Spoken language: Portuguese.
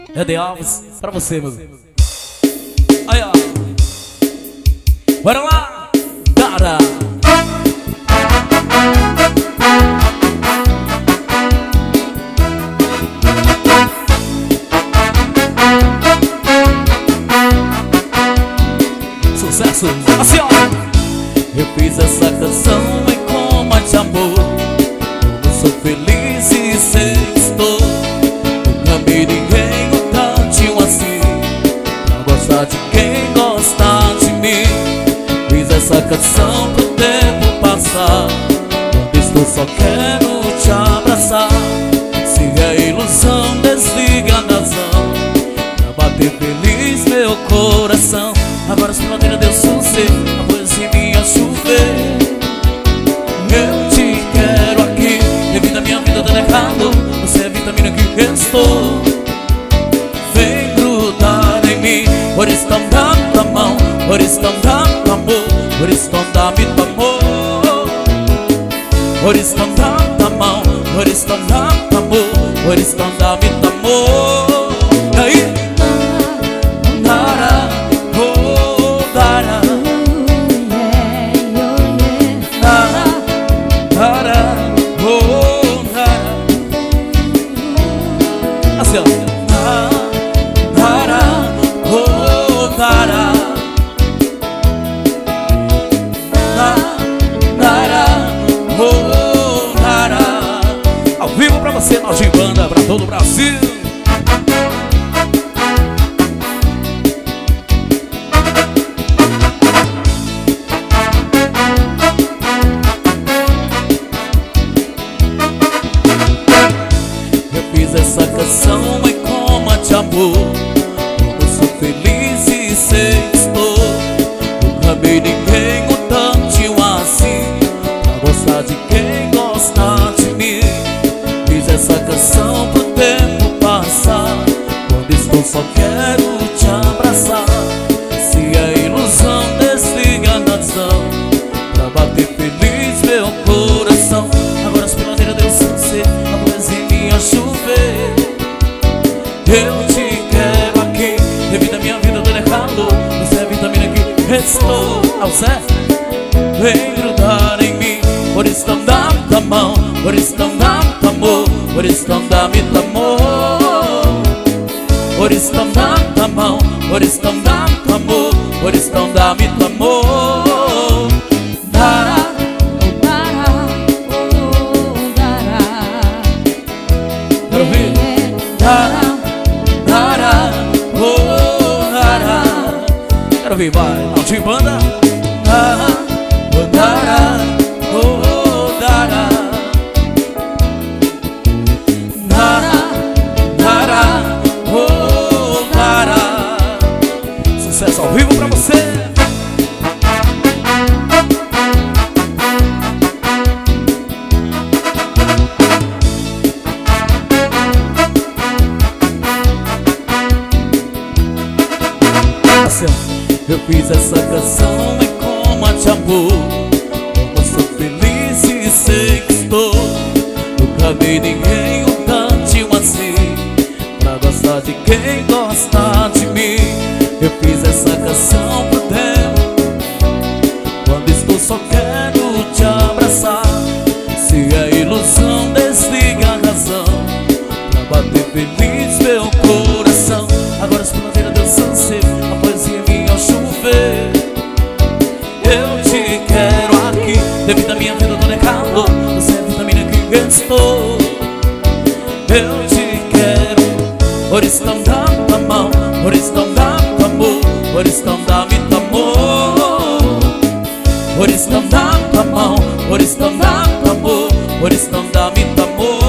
É de Alves, pra você, meu. Aí, ó. Bora lá, cara. Sucesso, assim, ó. Eu fiz essa canção em coma de amor. Eu sou feliz e sextou. Nunca vi ninguém tantinho assim, pra gostar de quem gosta de mim. Fiz essa canção pro tempo passar. Quando estou só quero te abraçar. Se é ilusão, desliga a razão, pra bater feliz meu coração. Agora se madeira deu sossego, a poesia minha chover. Eu te quero aqui, devido a minha vida dando errado. Você é a vitamina que restou. Vem grudar em mim, por isso tão dá mão, por isso tão dá amor, por isso tão dá-me amor. Por isso tão dá mão, por isso tão dá amor, por isso tão dá-me amor. E aí? Ao vivo pra você, nós de banda, pra todo o Brasil. Eu fiz essa canção em coma de amor. Eu sou feliz e sextou. Nunca vi ninguém um tantinho assim, pra gostar de quem gosta de mim. Fiz essa canção pro tempo passar. Quando estou só quero te abraçar. Se é ilusão, desliga a razão, pra bater feliz meu coração. Agora as peladeiras deu sossego, a poesia minha chover. Eu te quero aqui, devido a minha vida dando errado. Você é a vitamina que restou. Ao Zé, vem grudar em mim, por isso não dá mão, por isso não dá amor, por isso não dá-me amor. Por isso não dá mão, por isso não dá amor, por isso não dá-me amor. Dará, dará, dará. Quero ouvir. Dará, dará, dará. Quero ouvir, vai, não de banda. Dará, dará, dará. Sucesso ao vivo pra você. Eu fiz essa canção em coma de amor. Eu sou feliz e sextou. Nunca vi ninguém um tantinho assim, pra gostar de quem gosta de mim. Eu fiz essa canção pro tempo, quando estou só quero te abraçar. Se é ilusão, desliga a razão, pra bater feliz meu coração. Agora as primavera deu sossego, a poesia minha ao chover. Eu te quero aqui, devido a minha vida dando errado. Você é a vitamina que restou. Eu te quero, por isso não dá a mão, por isso não dá amor, por isso não dá-me amor. Por isso não dá a mão, por isso não dá amor, por isso não dá-me amor.